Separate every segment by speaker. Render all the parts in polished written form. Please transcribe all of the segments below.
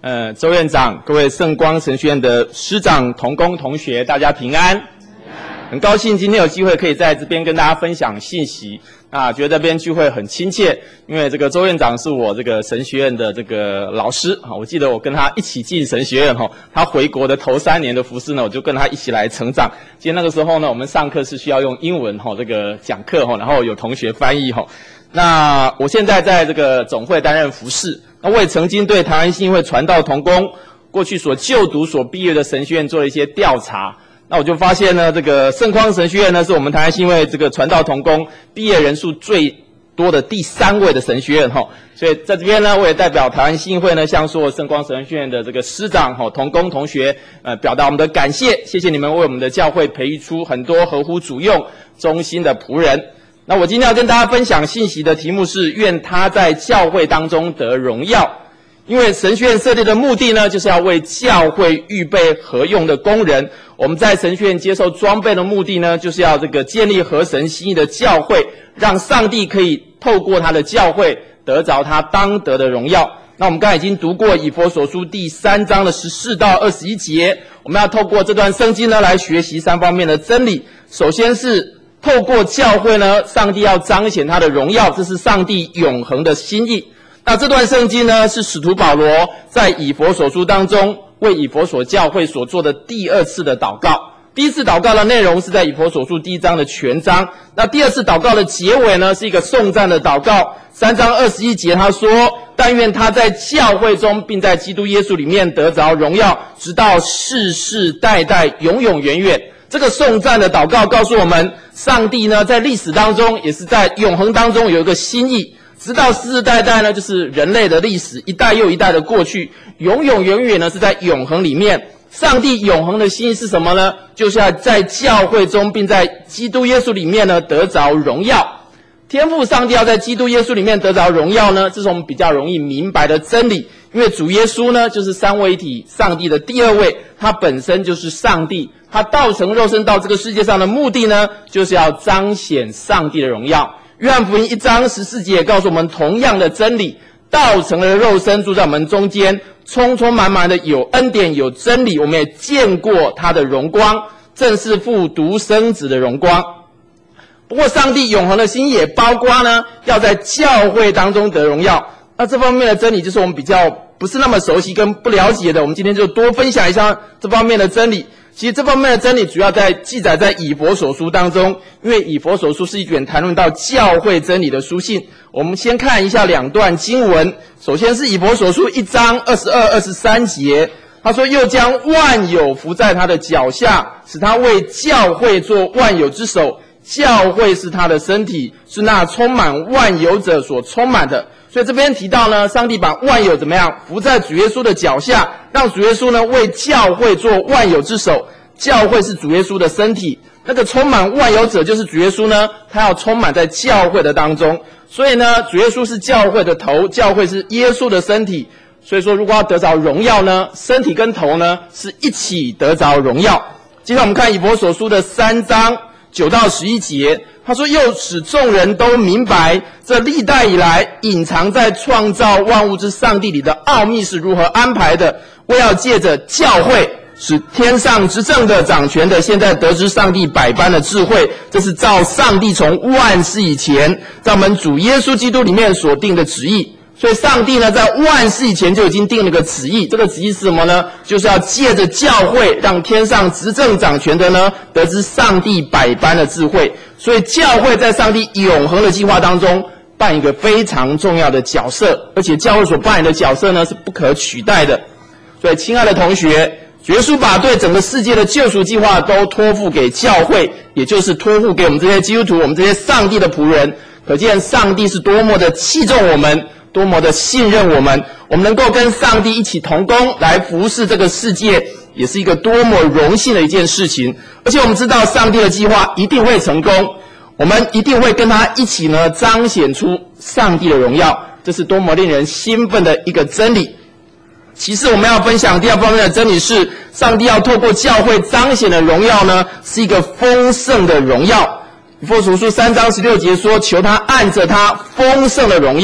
Speaker 1: 周院长、各位圣光神学院的师长、同工同学，大家平安。很高兴今天有机会可以在这边跟大家分享信息啊，觉得这边聚会很亲切，因为这个周院长是我这个神学院的这个老师啊，我记得我跟他一起进神学院哈，他回国的头3年的服事呢，我就跟他一起来成长。其实那个时候呢，我们上课是需要用英文哈，这个讲课哈，然后有同学翻译哈。那我现在在这个总会担任服事，那我也曾经对台湾信义会传道同工过去所就读所毕业的神学院做了一些调查。那我就发现呢，这个圣光神学院呢，是我们台湾信义会这个传道同工毕业人数最多的第3位的神学院哈。所以在这边呢，我也代表台湾信义会呢，向所有圣光神学院的这个师长哈、同工同学表达我们的感谢，谢谢你们为我们的教会培育出很多合乎主用、忠心的仆人。那我今天要跟大家分享信息的题目是愿他在教会当中得荣耀。因为神学院设立的目的呢，就是要为教会预备合用的工人。我们在神学院接受装备的目的呢，就是要这个建立合神心意的教会，让上帝可以透过他的教会得着他当得的荣耀。那我们刚才已经读过以弗所书第3章的14到21节，我们要透过这段圣经呢，来学习3方面的真理。首先是透过教会呢，上帝要彰显他的荣耀，这是上帝永恒的心意。那这段圣经呢，是使徒保罗在以弗所书当中为以弗所教会所做的第2次的祷告。第1次祷告的内容是在以弗所书第1章的全章。那第2次祷告的结尾呢，是一个颂赞的祷告。3章21节他说：但愿他在教会中，并在基督耶稣里面得着荣耀，直到世世代代永永远远。这个颂赞的祷告告诉我们，上帝呢，在历史当中，也是在永恒当中有一个心意。直到世世代代呢，就是人类的历史，一代又一代的过去，永永远远呢是在永恒里面。上帝永恒的心意是什么呢？就是要在教会中，并在基督耶稣里面呢得着荣耀。天父上帝要在基督耶稣里面得着荣耀呢，这是我们比较容易明白的真理。因为主耶稣呢，就是3位一体上帝的第2位，他本身就是上帝，他道成肉身到这个世界上的目的呢，就是要彰显上帝的荣耀。约翰福音1章14节也告诉我们同样的真理，道成了肉身住在我们中间，充充满满的有恩典有真理，我们也见过他的荣光，正是父独生子的荣光。不过上帝永恒的心也包括呢，要在教会当中得荣耀。那这方面的真理就是我们比较不是那么熟悉跟不了解的，我们今天就多分享一下这方面的真理。其实这方面的真理主要在记载在以弗所书当中，因为以弗所书是一卷谈论到教会真理的书信。我们先看一下2段经文，首先是以弗所书1章22、23节，他说：又将万有伏在他的脚下，使他为教会做万有之首。教会是他的身体，是那充满万有者所充满的。所以这边提到呢，上帝把万有怎么样伏在主耶稣的脚下，让主耶稣呢为教会做万有之首。教会是主耶稣的身体，那个充满万有者就是主耶稣呢，他要充满在教会的当中。所以呢，主耶稣是教会的头，教会是耶稣的身体。所以说，如果要得着荣耀呢，身体跟头呢是一起得着荣耀。接着我们看以弗所书的3章9到11节，他说：又使众人都明白，这历代以来隐藏在创造万物之上帝里的奥秘是如何安排的，为要借着教会，使天上执政的掌权的现在得知上帝百般的智慧，这是照上帝从万世以前在我们主耶稣基督里面所定的旨意。所以上帝呢，在万世以前就已经定了个旨意，这个旨意是什么呢？就是要借着教会，让天上执政掌权的呢，得知上帝百般的智慧。所以教会在上帝永恒的计划当中扮一个非常重要的角色，而且教会所扮演的角色呢，是不可取代的。所以亲爱的同学，耶稣把对整个世界的救赎计划都托付给教会，也就是托付给我们这些基督徒，我们这些上帝的仆人。可见上帝是多么的器重我们，多么的信任我们，我们能够跟上帝一起同工来服侍这个世界，也是一个多么荣幸的一件事情。而且我们知道上帝的计划一定会成功，我们一定会跟他一起呢彰显出上帝的荣耀，这是多么令人兴奋的一个真理。其次我们要分享第2方面的真理是，上帝要透过教会彰显的荣耀呢，是一个丰盛的荣耀。以弗所书3章16节说，求他按着他丰盛的荣耀。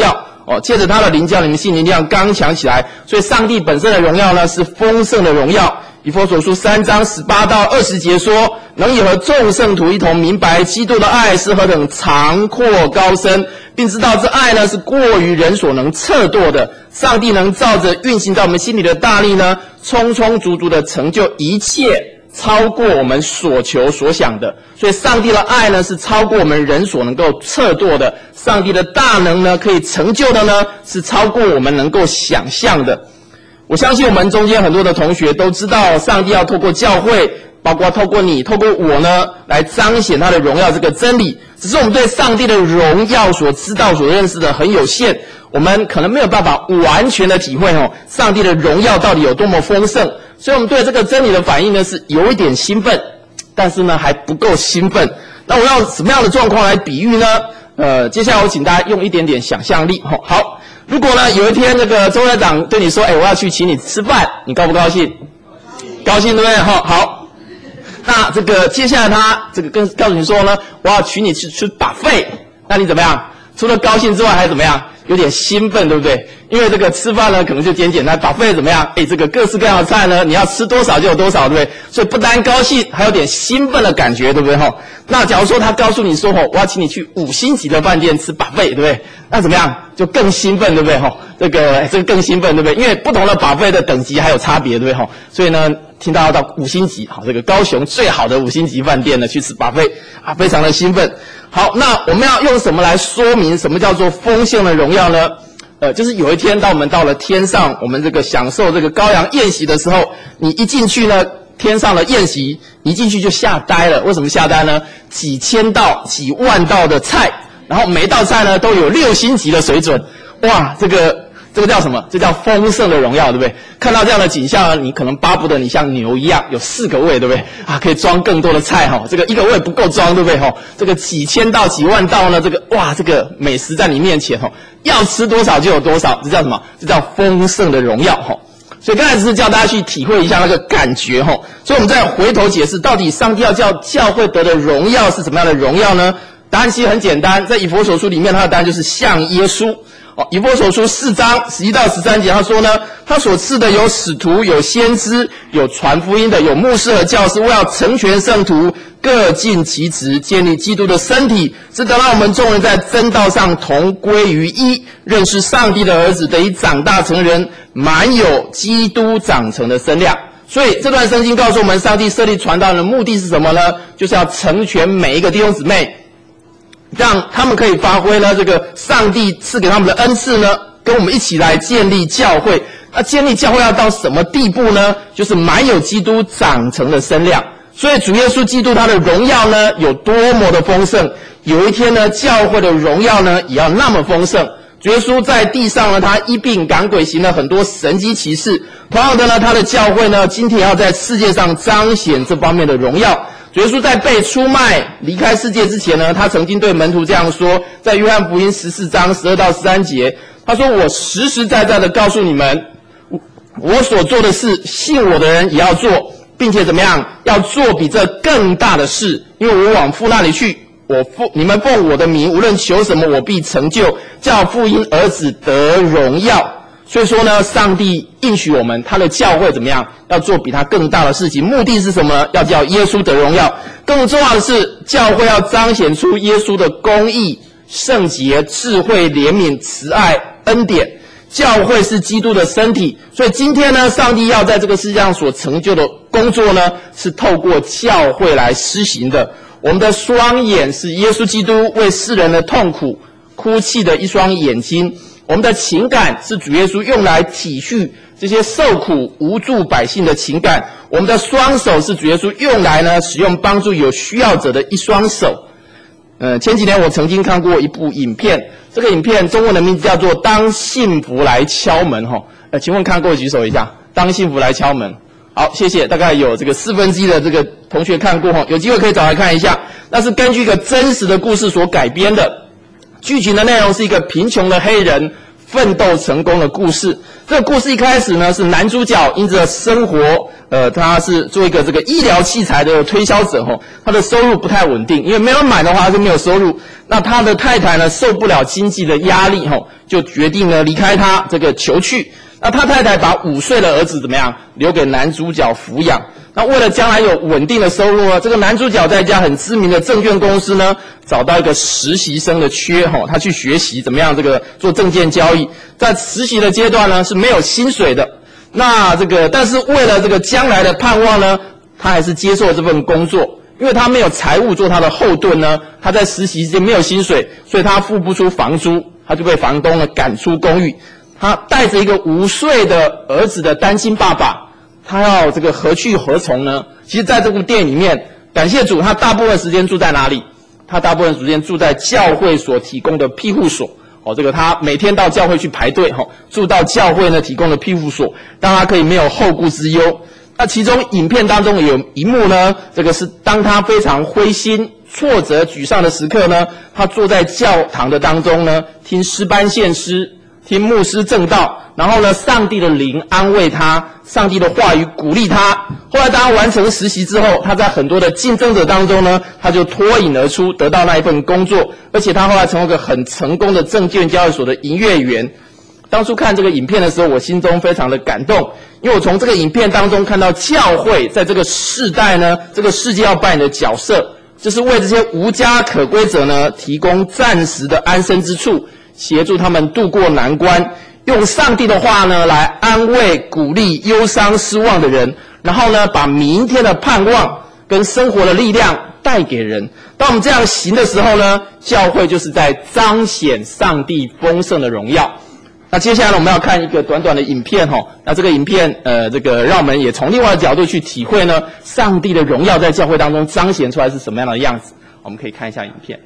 Speaker 1: 哦，借着他的灵叫你们心灵力量刚强起来。所以上帝本身的荣耀呢是丰盛的荣耀。以弗所书3章18到20节说，能以和众圣徒一同明白基督的爱是何等长阔高深，并知道这爱呢是过于人所能测度的。上帝能照着运行在我们心里的大力呢，充充足足的成就一切，超过我们所求所想的。所以上帝的爱呢是超过我们人所能够测度的，上帝的大能呢可以成就的呢是超过我们能够想象的。我相信我们中间很多的同学都知道，上帝要透过教会，包括透过你，透过我呢，来彰显他的荣耀这个真理。只是我们对上帝的荣耀所知道、所认识的很有限，我们可能没有办法完全的体会上帝的荣耀到底有多么丰盛。所以我们对这个真理的反应呢是有一点兴奋，但是呢还不够兴奋。那我要什么样的状况来比喻呢？接下来我请大家用一点点想象力。好。如果呢，有一天这个周会长对你说，我要去请你吃饭，你高不高兴？高兴，对不对？好。那这个接下来他这个告诉你说呢，我要请你去吃 buffet， 那你怎么样？除了高兴之外还怎么样？有点兴奋，对不对？因为这个吃饭呢可能就简单 buffet 怎么样？这个各式各样的菜呢，你要吃多少就有多少，对不对？所以不单高兴，还有点兴奋的感觉，对不对？那假如说他告诉你说我要请你去5星级的饭店吃 buffet， 对不对？那怎么样？就更兴奋，对不对？这个更兴奋，对不对？因为不同的 buffet 的等级还有差别，对不对？所以呢，听到要到5星级，这个高雄最好的5星级饭店呢去吃 buffet， 非常的兴奋。好，那我们要用什么来说明什么叫做丰盛的荣耀呢？就是有一天当我们到了天上，我们这个享受这个羔羊宴席的时候，你一进去呢，天上的宴席一进去就吓呆了。为什么吓呆呢？几千道、几万道的菜，然后每一道菜呢都有6星级的水准。哇，这个叫什么？这叫丰盛的荣耀，对不对？看到这样的景象呢，你可能巴不得你像牛一样有4个胃，对不对？可以装更多的菜这个1个胃不够装，对不对？这个几千道、几万道呢，这个美食在你面前要吃多少就有多少，这叫什么？这叫丰盛的荣耀所以刚才只是叫大家去体会一下那个感觉所以我们再回头解释，到底上帝要叫教会得的荣耀是什么样的荣耀呢？答案其实很简单，在以弗所书里面，它的答案就是像耶稣。以弗所书4章11到13节，他说呢，他所赐的有使徒，有先知，有传福音的，有牧师和教师，为要成全圣徒，各尽其职，建立基督的身体，是得让我们众人在真道上同归于一，认识上帝的儿子，得以长大成人，满有基督长成的身量。所以这段圣经告诉我们，上帝设立传道人的目的是什么呢？就是要成全每一个弟兄姊妹，让他们可以发挥呢这个上帝赐给他们的恩赐呢，跟我们一起来建立教会。那建立教会要到什么地步呢？就是满有基督长成的身量。所以主耶稣基督他的荣耀呢有多么的丰盛，有一天呢教会的荣耀呢也要那么丰盛。主耶稣在地上呢，他医病赶鬼，行了很多神迹奇事。同样的呢，他的教会呢今天要在世界上彰显这方面的荣耀。主耶稣在被出卖离开世界之前呢，他曾经对门徒这样说，在约翰福音14章12到13节，他说，我实实在在的告诉你们，我所做的事，信我的人也要做，并且怎么样，要做比这更大的事，因为我往父那里去，你们奉我的名无论求什么，我必成就，叫父因儿子得荣耀。所以说呢，上帝应许我们他的教会怎么样，要做比他更大的事情，目的是什么呢？要叫耶稣得荣耀。更重要的是，教会要彰显出耶稣的公义、圣洁、智慧、怜悯、慈爱、恩典。教会是基督的身体，所以今天呢，上帝要在这个世界上所成就的工作呢，是透过教会来施行的。我们的双眼是耶稣基督为世人的痛苦哭泣的一双眼睛，我们的情感是主耶稣用来体恤这些受苦无助百姓的情感，我们的双手是主耶稣用来呢使用帮助有需要者的一双手。前几年我曾经看过一部影片，这个影片中文的名字叫做《当幸福来敲门》请问看过举手一下，当幸福来敲门。好，谢谢，大概有这个1/4的这个同学看过有机会可以找来看一下。那是根据一个真实的故事所改编的。剧情的内容是一个贫穷的黑人奋斗成功的故事。这个故事一开始呢，是男主角因着生活，他是做一个这个医疗器材的推销者他的收入不太稳定，因为没有人买的话他就没有收入。那他的太太呢，受不了经济的压力就决定呢离开他这个求去。那他太太把5岁的儿子怎么样留给男主角抚养。那为了将来有稳定的收入呢，这个男主角在一家很知名的证券公司呢，找到一个实习生的缺他去学习怎么样这个做证券交易。在实习的阶段呢是没有薪水的。那但是为了这个将来的盼望呢，他还是接受这份工作。因为他没有财务做他的后盾呢，他在实习期间没有薪水，所以他付不出房租，他就被房东呢赶出公寓。他带着一个5岁的儿子的单亲爸爸，他要这个何去何从呢？其实在这部电影里面，感谢主，他大部分时间住在哪里？他大部分时间住在教会所提供的庇护所。他每天到教会去排队住到教会呢提供的庇护所，让他可以没有后顾之忧。那其中影片当中有一幕呢，这个是当他非常灰心、挫折、沮丧的时刻呢，他坐在教堂的当中呢，听诗班献诗，听牧师证道，然后呢，上帝的灵安慰他，上帝的话语鼓励他。后来当他完成实习之后，他在很多的竞争者当中呢，他就脱颖而出，得到那一份工作，而且他后来成为一个很成功的证券交易所的营业员。当初看这个影片的时候，我心中非常的感动，因为我从这个影片当中看到教会在这个世代呢，这个世界要扮演的角色，就是为这些无家可归者呢提供暂时的安身之处，协助他们度过难关，用上帝的话呢来安慰、鼓励忧伤、失望的人，然后呢把明天的盼望跟生活的力量带给人。当我们这样行的时候呢，教会就是在彰显上帝丰盛的荣耀。那接下来呢，我们要看一个短短的影片那这个影片让我们也从另外的角度去体会呢，上帝的荣耀在教会当中彰显出来是什么样的样子。我们可以看一下影片。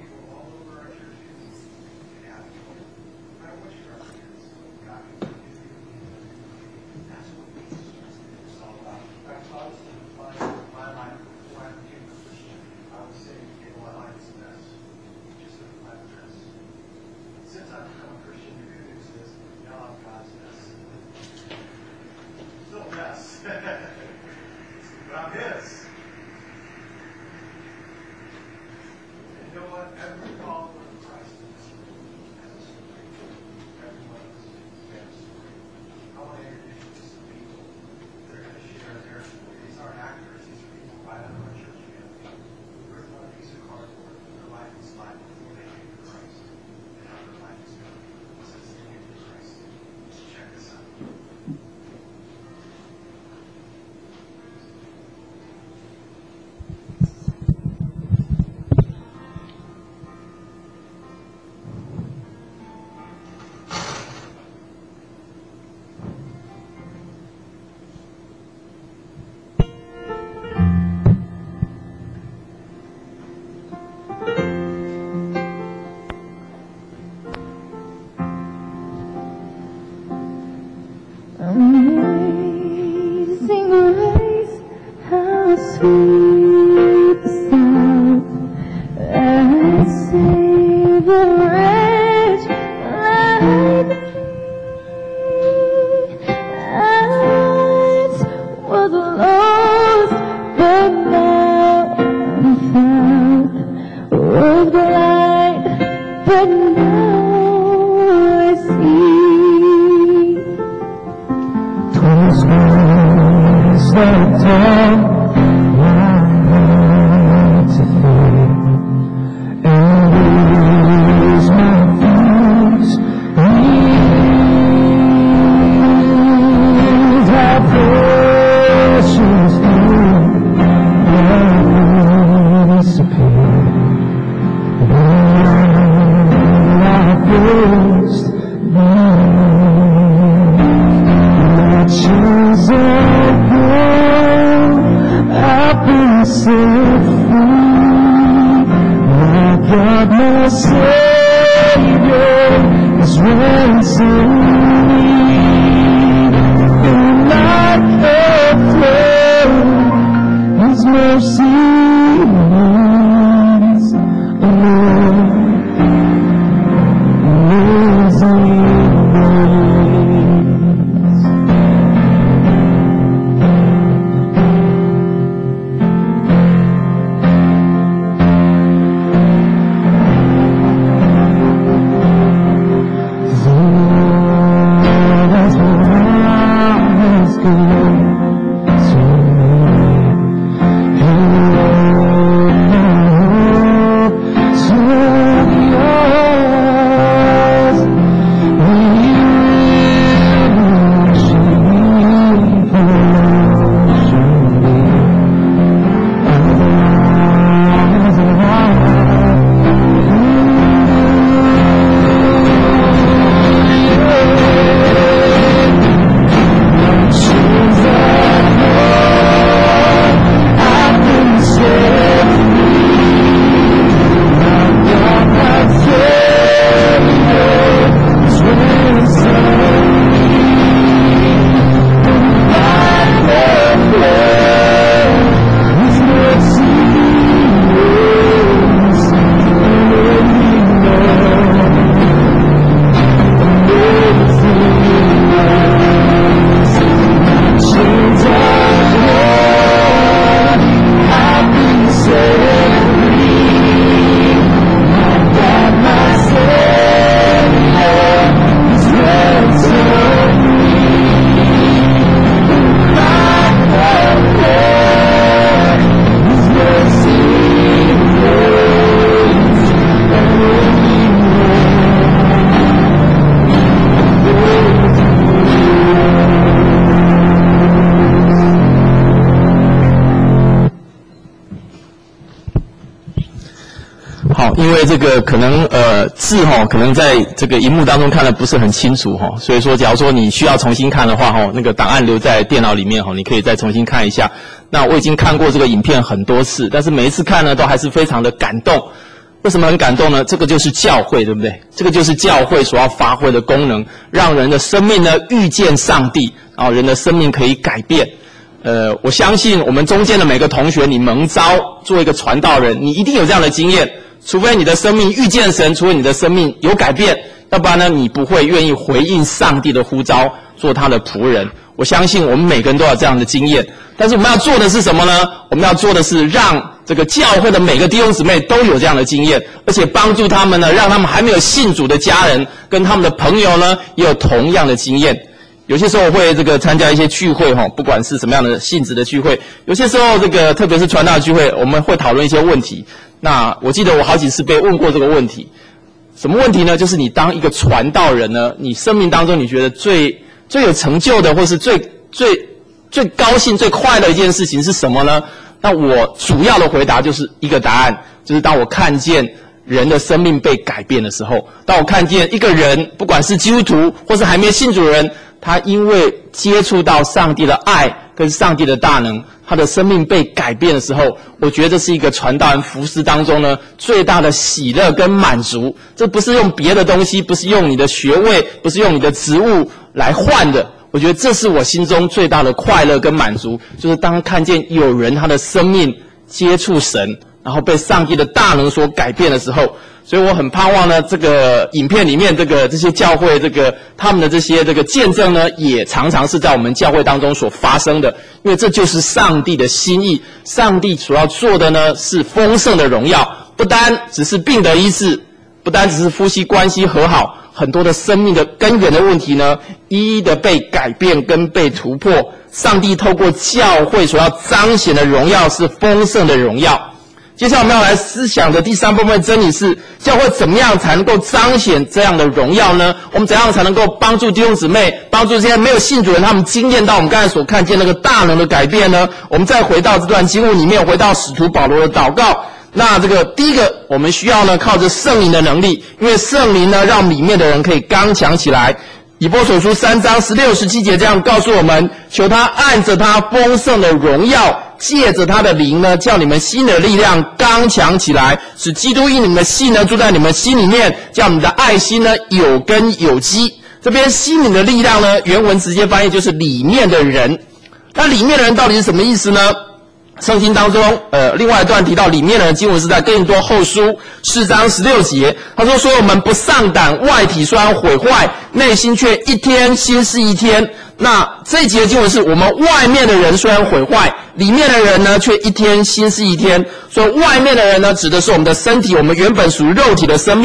Speaker 1: 因为这个可能字可能在这个荧幕当中看得不是很清楚所以说假如说你需要重新看的话那个档案留在电脑里面你可以再重新看一下。那我已经看过这个影片很多次，但是每一次看呢都还是非常的感动。为什么很感动呢？这个就是教会，对不对？这个就是教会所要发挥的功能，让人的生命呢遇见上帝，然后人的生命可以改变。我相信我们中间的每个同学，你蒙召做一个传道人，你一定有这样的经验。除非你的生命遇见神，除非你的生命有改变，要不然呢，你不会愿意回应上帝的呼召，做他的仆人。我相信我们每个人都有这样的经验，但是我们要做的是什么呢？我们要做的是让这个教会的每个弟兄姊妹都有这样的经验，而且帮助他们呢，让他们还没有信主的家人跟他们的朋友呢，也有同样的经验。有些时候我会这个参加一些聚会不管是什么样的性质的聚会，有些时候这个特别是传道聚会，我们会讨论一些问题。那我记得我好几次被问过这个问题，什么问题呢？就是你当一个传道人呢，你生命当中你觉得最有成就的，或是最高兴、最快乐的一件事情是什么呢？那我主要的回答就是一个答案，就是当我看见人的生命被改变的时候，当我看见一个人，不管是基督徒或是还没信主的人，他因为接触到上帝的爱跟上帝的大能，他的生命被改变的时候，我觉得这是一个传道人服事当中呢最大的喜乐跟满足。这不是用别的东西，不是用你的学位，不是用你的职务来换的。我觉得这是我心中最大的快乐跟满足，就是当看见有人他的生命接触神，然后被上帝的大能所改变的时候。所以我很盼望呢，这个影片里面这些教会他们的这些见证呢，也常常是在我们教会当中所发生的，因为这就是上帝的心意。上帝所要做的呢，是丰盛的荣耀，不单只是病得医治，不单只是夫妻关系和好，很多的生命的根源的问题呢，一一的被改变跟被突破。上帝透过教会所要彰显的荣耀是丰盛的荣耀。接下来我们要来思想的第三部分真理是，教会怎么样才能够彰显这样的荣耀呢？我们怎样才能够帮助弟兄姊妹，帮助这些没有信主人，他们经验到我们刚才所看见那个大能的改变呢？我们再回到这段经文里面，回到使徒保罗的祷告。那第一个，我们需要呢靠着圣灵的能力，因为圣灵呢让里面的人可以刚强起来。以弗所书3章16、17节这样告诉我们，求他按着他丰盛的荣耀，借着他的灵呢，叫你们心的力量刚强起来，使基督因你们的信呢住在你们心里面，叫你们的爱心呢有根有基。这边心灵的力量呢，原文直接翻译就是里面的人。那里面的人到底是什么意思呢？圣经当中另外一段提到里面的经文是在哥林多后书4章16节，他说所以我们不丧胆，外体虽然毁坏，内心却一天新似一天。那这一节的经文是我们外面的人虽然毁坏，里面的人呢却一天新似一天。所以外面的人呢指的是我们的身体，我们原本属于肉体的生命。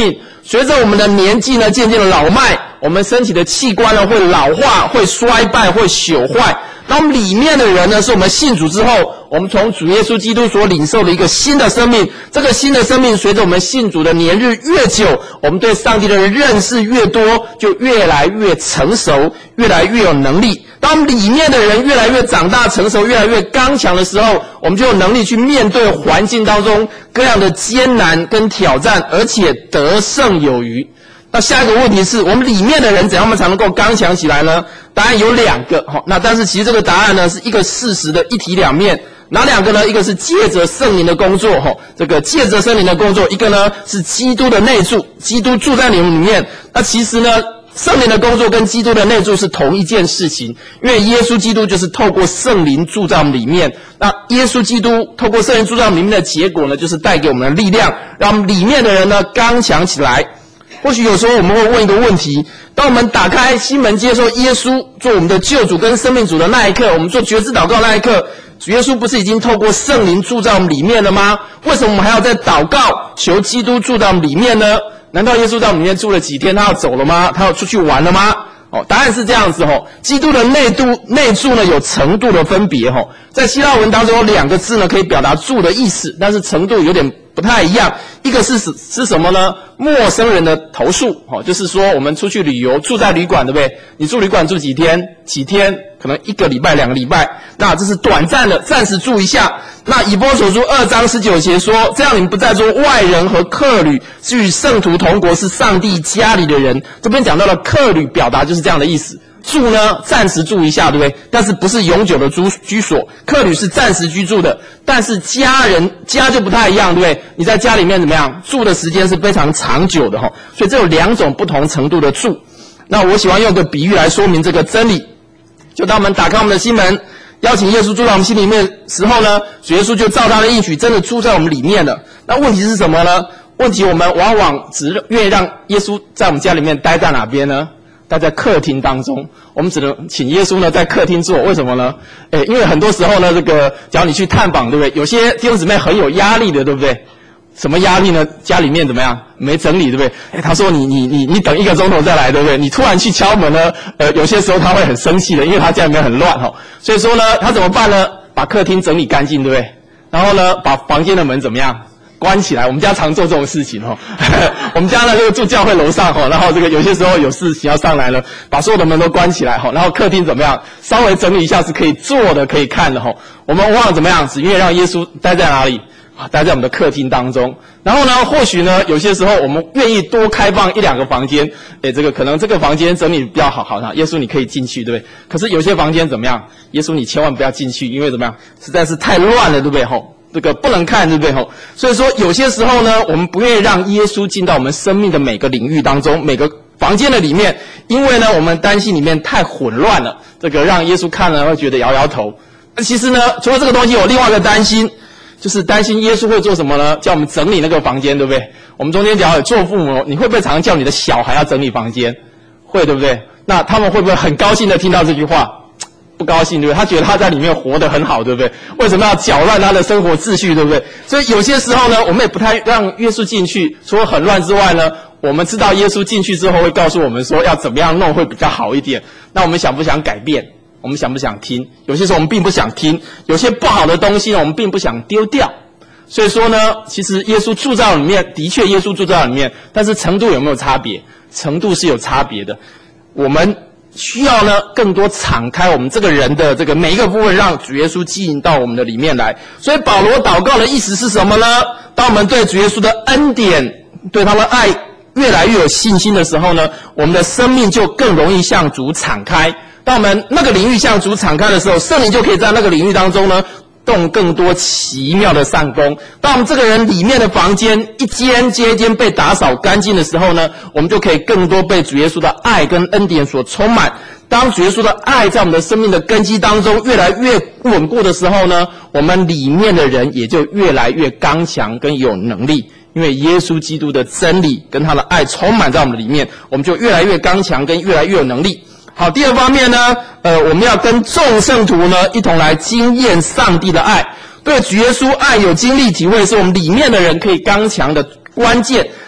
Speaker 2: 随着我们的年纪呢渐渐的老迈，我们身体的器官呢会老化、会衰败、会朽坏。那我们里面的人呢，是我们信主之后，我们从主耶稣基督所领受的一个新的生命。这个新的生命随着我们信主的年日越久，我们对上帝的认识越多，就越来越成熟，越来越有能力。当我们里面的人越来越长大成熟，越来越刚强的时候，我们就有能力去面对环境当中各样的艰难跟挑战，而且得胜有余。那下一个问题是，我们里面的人怎样才能够刚强起来呢？答案有2个，那但是其实这个答案呢是一个事实的一体两面。哪2个呢？一个是借着圣灵的工作，这个借着圣灵的工作；一个呢是基督的内住，基督住在你们里面。那其实呢，圣灵的工作跟基督的内住是同一件事情，因为耶稣基督就是透过圣灵住在我们里面。那耶稣基督透过圣灵住在我们里面的结果呢，就是带给我们的力量，让我们里面的人呢刚强起来。或许有时候我们会问一个问题，当我们打开心门接受耶稣做我们的救主跟生命主的那一刻，我们做决志祷告那一刻，主耶稣不是已经透过圣灵住在我们里面了吗？为什么我们还要再祷告求基督住在我们里面呢？难道耶稣在我们里面住了几天，他要走了吗？他要出去玩了吗？答案是这样子基督的内住呢有程度的分别在希腊文当中有2个字呢可以表达住的意思，但是程度有点不太一样。一个是什么呢？陌生人的投诉就是说我们出去旅游住在旅馆，对不对？你住旅馆住几天？几天？可能1个礼拜、2个礼拜，那这是短暂的，暂时住一下。那以弗所书2章19节说，这样你们不再做外人和客旅，是与圣徒同国，是上帝家里的人。这边讲到了客旅，表达就是这样的意思。住呢，暂时住一下，对不对？但是不是永久的居所。客旅是暂时居住的，但是家就不太一样，对不对？你在家里面怎么样？住的时间是非常长久的所以这有2种不同程度的住。那我喜欢用个比喻来说明这个真理。就当我们打开我们的心门，邀请耶稣住在我们心里面的时候呢，主耶稣就照他的应许真的住在我们里面了。那问题是什么呢？问题我们往往只愿意让耶稣在我们家里面待在哪边呢？待在客厅当中。我们只能请耶稣呢在客厅坐。为什么呢？因为很多时候呢，假如你去探访，对不对？有些弟兄姊妹很有压力的，对不对？什么压力呢？家里面怎么样？没整理，对不对？他说你等1个钟头再来，对不对？你突然去敲门呢，有些时候他会很生气的，因为他家里面很乱所以说呢，他怎么办呢？把客厅整理干净，对不对？然后呢，把房间的门怎么样？关起来。我们家常做这种事情我们家呢住教会楼上然后有些时候有事情要上来了，把所有的门都关起来然后客厅怎么样？稍微整理一下是可以坐的，可以看的我们忘了怎么样？只愿意让耶稣待在哪里？待在我们的客厅当中。然后呢，或许呢，有些时候我们愿意多开放1、2个房间，可能这个房间整理比较好耶稣你可以进去，对不对？可是有些房间怎么样？耶稣你千万不要进去，因为怎么样？实在是太乱了，对不对？不能看，对不对？所以说有些时候呢，我们不愿意让耶稣进到我们生命的每个领域当中，每个房间的里面，因为呢，我们担心里面太混乱了，让耶稣看了会觉得摇摇头。其实呢，除了这个东西，有另外一个担心。就是担心耶稣会做什么呢？叫我们整理那个房间，对不对？我们中间假如有做父母，你会不会常常叫你的小孩要整理房间？会，对不对？那他们会不会很高兴的听到这句话？不高兴，对不对？他觉得他在里面活得很好，对不对？为什么要搅乱他的生活秩序，对不对？所以有些时候呢，我们也不太让耶稣进去，除了很乱之外呢，我们知道耶稣进去之后会告诉我们说要怎么样弄会比较好一点。那我们想不想改变？我们想不想听？有些时候我们并不想听，有些不好的东西呢，我们并不想丢掉。所以说呢，其实耶稣住在里面，的确耶稣住在里面，但是程度有没有差别？程度是有差别的。我们需要呢更多敞开我们这个人的每一个部分，让主耶稣进入到我们的里面来。所以保罗祷告的意思是什么呢？当我们对主耶稣的恩典、对他的爱越来越有信心的时候呢，我们的生命就更容易向主敞开。当我们那个领域向主敞开的时候，圣灵就可以在那个领域当中呢动更多奇妙的善功。当我们这个人里面的房间一间接一间被打扫干净的时候呢，我们就可以更多被主耶稣的爱跟恩典所充满。当主耶稣的爱在我们的生命的根基当中越来越稳固的时候呢，我们里面的人也就越来越刚强跟有能力。因为耶稣基督的真理跟他的爱充满在我们的里面，我们就越来越刚强跟越来越有能力。好，第二方面呢，我们要跟众圣徒呢一同来经验上帝的爱。对主耶稣爱有经历体会，是我们里面的人可以刚强的关键。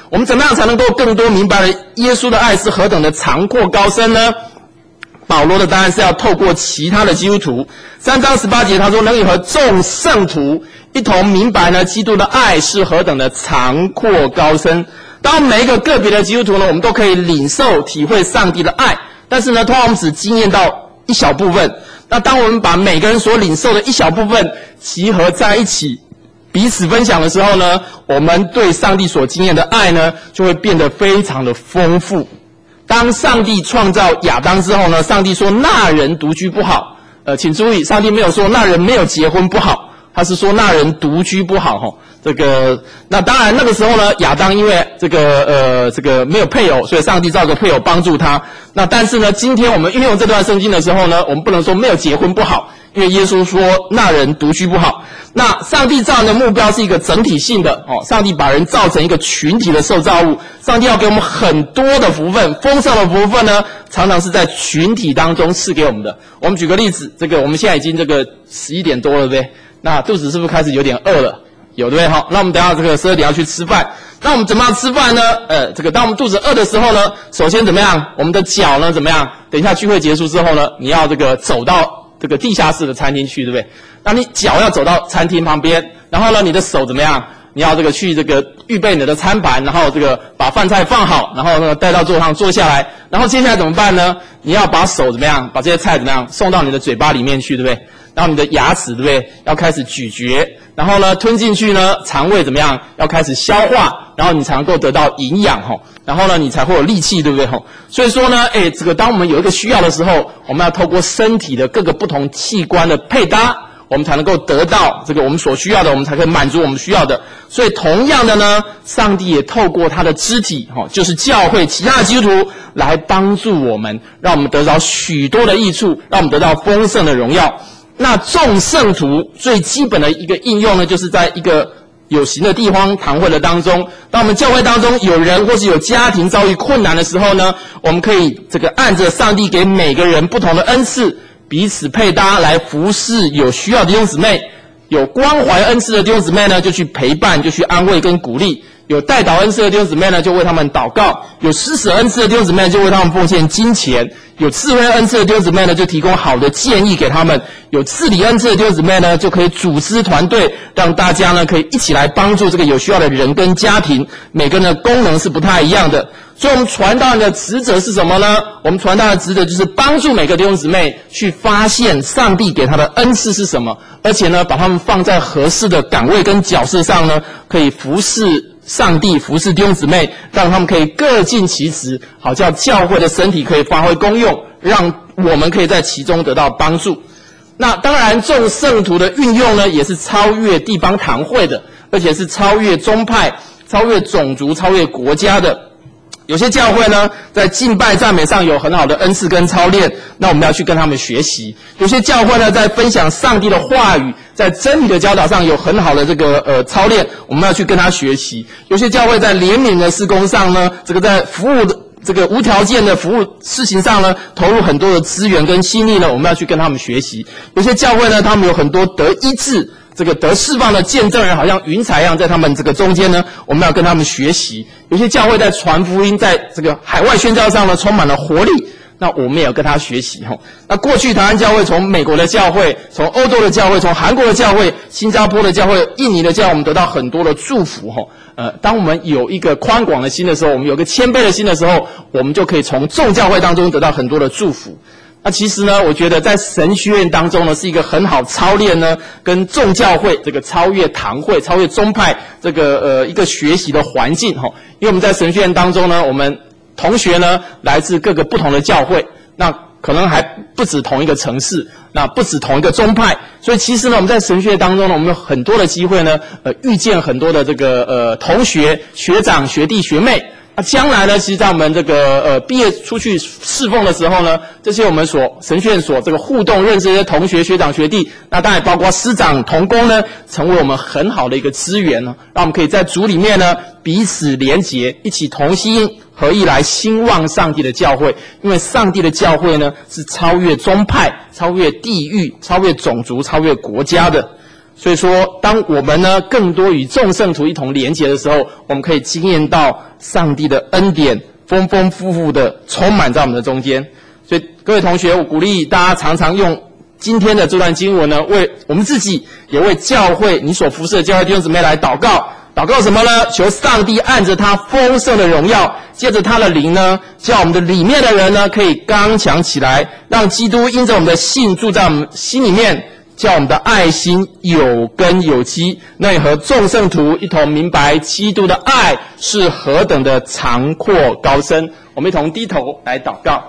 Speaker 2: 我们怎么样才能够更多明白了耶稣的爱是何等的长阔高深呢？保罗的答案是要透过其他的基督徒。3章18节他说，能与和众圣徒一同明白呢基督的爱是何等的长阔高深。当每一个个别的基督徒呢，我们都可以领受体会上帝的爱，但是呢通常我们只经验到一小部分。那当我们把每个人所领受的一小部分集合在一起彼此分享的时候呢，我们对上帝所经验的爱呢就会变得非常的丰富。当上帝创造亚当之后呢，上帝说那人独居不好。请注意，上帝没有说那人没有结婚不好，他是说那人独居不好。那当然那个时候呢，亚当因为这个没有配偶，所以上帝造个配偶帮助他。那但是呢，今天我们运用这段圣经的时候呢，我们不能说没有结婚不好，因为耶稣说那人独居不好。那上帝造人的目标是一个整体性的上帝把人造成一个群体的受造物，上帝要给我们很多的福分，丰盛的福分呢，常常是在群体当中赐给我们的。我们举个例子，我们现在已经11点多了，对不对？那肚子是不是开始有点饿了？有，对不对？好，那我们等一下12点要去吃饭。那我们怎么样吃饭呢？当我们肚子饿的时候呢，首先怎么样？我们的脚呢怎么样？等一下聚会结束之后呢，你要走到地下室的餐厅去，对不对？那你脚要走到餐厅旁边，然后呢，你的手怎么样？你要去预备你的餐盘，然后把饭菜放好，然后带到桌上坐下来，然后接下来怎么办呢？你要把手怎么样？把这些菜怎么样送到你的嘴巴里面去，对不对？然后你的牙齿，对不对？要开始咀嚼，然后呢吞进去呢，肠胃怎么样？要开始消化，然后你才能够得到营养然后呢你才会有力气，对不对所以说呢，当我们有一个需要的时候，我们要透过身体的各个不同器官的配搭，我们才能够得到我们所需要的，我们才可以满足我们需要的。所以同样的呢，上帝也透过他的肢体就是教会其他的基督徒来帮助我们，让我们得到许多的益处，让我们得到丰盛的荣耀。那众圣徒最基本的一个应用呢，就是在一个有形的地方堂会的当中，当我们教会当中有人或是有家庭遭遇困难的时候呢，我们可以按着上帝给每个人不同的恩赐，彼此配搭来服侍有需要的弟兄姊妹。有关怀恩赐的弟兄姊妹呢，就去陪伴，就去安慰跟鼓励；有代祷恩赐的弟兄姊妹呢，就为他们祷告；有施舍恩赐的弟兄姊妹就为他们奉献金钱；有智慧恩赐的弟兄姊妹呢，就提供好的建议给他们；有治理恩赐的弟兄姊妹呢，就可以组织团队，让大家呢可以一起来帮助有需要的人跟家庭。每个人的功能是不太一样的。所以我们传道人的职责是什么呢？我们传道人的职责就是帮助每个弟兄姊妹去发现上帝给他的恩赐是什么，而且呢把他们放在合适的岗位跟角色上呢，可以服侍上帝，服侍弟兄姊妹，让他们可以各尽其职，好叫教会的身体可以发挥功用，让我们可以在其中得到帮助。那当然众圣徒的运用呢，也是超越地方堂会的，而且是超越宗派、超越种族、超越国家的。有些教会呢，在敬拜赞美上有很好的恩赐跟操练，那我们要去跟他们学习。有些教会呢，在分享上帝的话语，在真理的教导上有很好的操练，我们要去跟他学习。有些教会在怜悯的事工上呢，在服务的无条件的服务事情上呢，投入很多的资源跟心力呢，我们要去跟他们学习。有些教会呢，他们有很多得医治得释放的见证人，好像云彩一样，在他们中间呢，我们要跟他们学习。有些教会在传福音，在海外宣教上呢，充满了活力，那我们也要跟他学习那过去台湾教会，从美国的教会，从欧洲的教会，从韩国的教会，新加坡的教会，印尼的教会，我们得到很多的祝福当我们有一个宽广的心的时候，我们有一个谦卑的心的时候，我们就可以从众教会当中得到很多的祝福。那其实呢，我觉得在神学院当中呢，是一个很好操练呢，跟众教会超越堂会、超越宗派一个学习的环境因为我们在神学院当中呢，我们同学呢来自各个不同的教会，那可能还不止同一个城市，那不止同一个宗派，所以其实呢，我们在神学当中呢，我们有很多的机会呢，遇见很多的同学、学长、学弟、学妹。那将来呢，其实在我们毕业出去侍奉的时候呢，这些我们神学院互动认识这些同学、学长、学弟，那当然包括师长、同工呢，成为我们很好的一个资源呢，让我们可以在主里面呢彼此连结，一起同心合意来兴旺上帝的教会。因为上帝的教会呢是超越宗派、超越地域、超越种族、超越国家的。 所以说，当我们呢更多与众圣徒一同连结的时候，我们可以经验到上帝的恩典丰丰富富的充满在我们的中间。所以各位同学，我鼓励大家常常用今天的这段经文呢，为我们自己，也为教会你所服侍的教会弟兄姊妹来祷告。祷告什么呢？求上帝按着他丰盛的荣耀，借着他的灵呢，叫我们的里面的人呢可以刚强起来，让基督因着我们的信住在我们心里面，叫我们的爱心有根有基，那也和众圣徒一同明白基督的爱是何等的长阔高深。我们一同低头来祷告。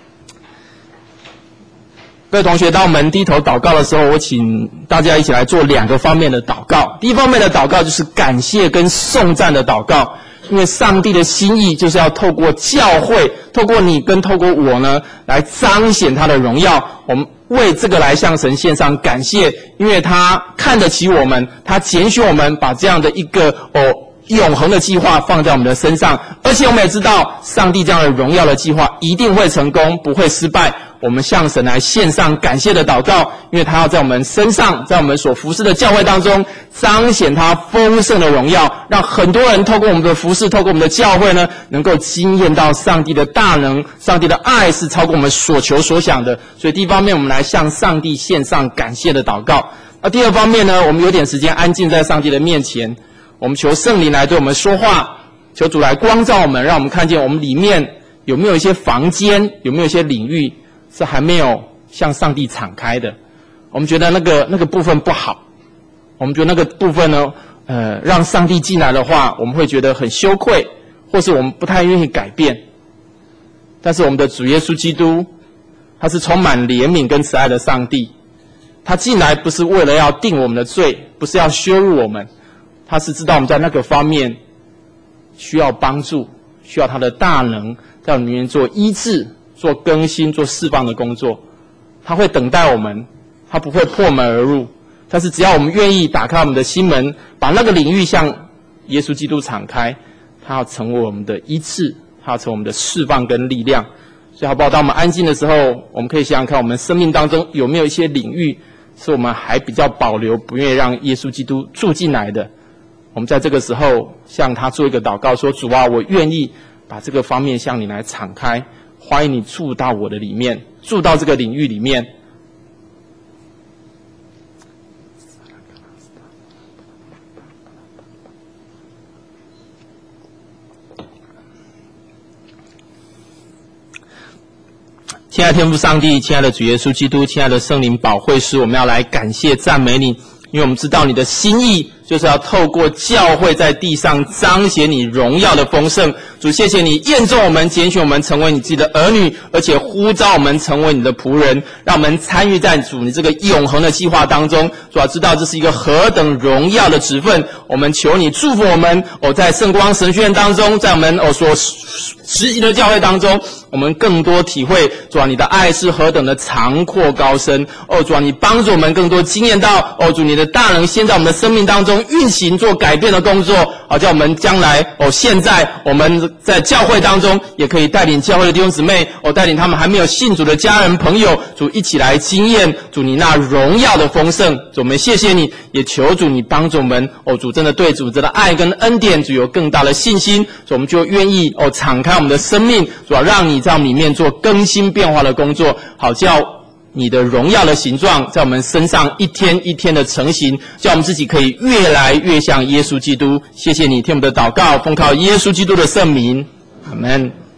Speaker 2: 各位同学，当我们低头祷告的时候，我请大家一起来做2个方面的祷告。第一方面的祷告就是感谢跟颂赞的祷告，因为上帝的心意就是要透过教会，透过你跟透过我呢，来彰显他的荣耀。我们为这个来向神献上感谢，因为他看得起我们，他拣选我们，把这样的一个永恒的计划放在我们的身上，而且我们也知道上帝这样的荣耀的计划一定会成功，不会失败。我们向神来献上感谢的祷告，因为他要在我们身上，在我们所服侍的教会当中彰显他丰盛的荣耀，让很多人透过我们的服侍，透过我们的教会呢，能够经验到上帝的大能，上帝的爱是超过我们所求所想的。所以第一方面，我们来向上帝献上感谢的祷告。那第二方面呢，我们有点时间安静在上帝的面前，我们求圣灵来对我们说话，求主来光照我们，让我们看见我们里面有没有一些房间，有没有一些领域是还没有向上帝敞开的。我们觉得那个部分不好，我们觉得那个部分呢，让上帝进来的话，我们会觉得很羞愧，或是我们不太愿意改变。但是我们的主耶稣基督，他是充满怜悯跟慈爱的上帝，他进来不是为了要定我们的罪，不是要羞辱我们，他是知道我们在那个方面需要帮助，需要他的大能在我们里面做医治，做更新，做释放的工作。他会等待我们，他不会破门而入，但是只要我们愿意打开我们的心门，把那个领域向耶稣基督敞开，他要成为我们的医治，他要成为我们的释放跟力量。所以好不好，当我们安静的时候，我们可以想想看，我们生命当中有没有一些领域是我们还比较保留，不愿意让耶稣基督住进来的。我们在这个时候向他做一个祷告，说主啊，我愿意把这个方面向你来敞开，欢迎你住到我的里面，住到这个领域里面。亲爱的天父上帝，亲爱的主耶稣基督，亲爱的圣灵保惠师，我们要来感谢赞美你，因为我们知道你的心意就是要透过教会在地上彰显你荣耀的丰盛。主，谢谢你验证我们，拣选我们成为你自己的儿女，而且呼召我们成为你的仆人，让我们参与在主你这个永恒的计划当中。主要知道这是一个何等荣耀的职分，我们求你祝福我们在圣光神学院当中，在我们所实习的教会当中，我们更多体会主啊你的爱是何等的长阔高深。主啊你帮助我们更多经验到主你的大能先在我们的生命当中运行做改变的工作，叫我们将来现在我们在教会当中也可以带领教会的弟兄姊妹带领他们还没有信主的家人朋友，主一起来经验主你那荣耀的丰盛。主我们谢谢你，也求主你帮助我们主真的对主的爱跟恩典主有更大的信心，主我们就愿意敞开我们的生命，主要让你在我们里面做更新变化的工作，好叫你的荣耀的形状在我们身上一天一天的成型，叫我们自己可以越来越像耶稣基督。谢谢你听我们的祷告，奉靠耶稣基督的圣名，阿们。